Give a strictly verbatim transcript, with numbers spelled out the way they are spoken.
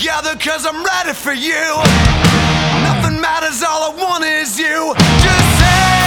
together, cause I'm ready for you. Nothing matters, all I want is you. Just say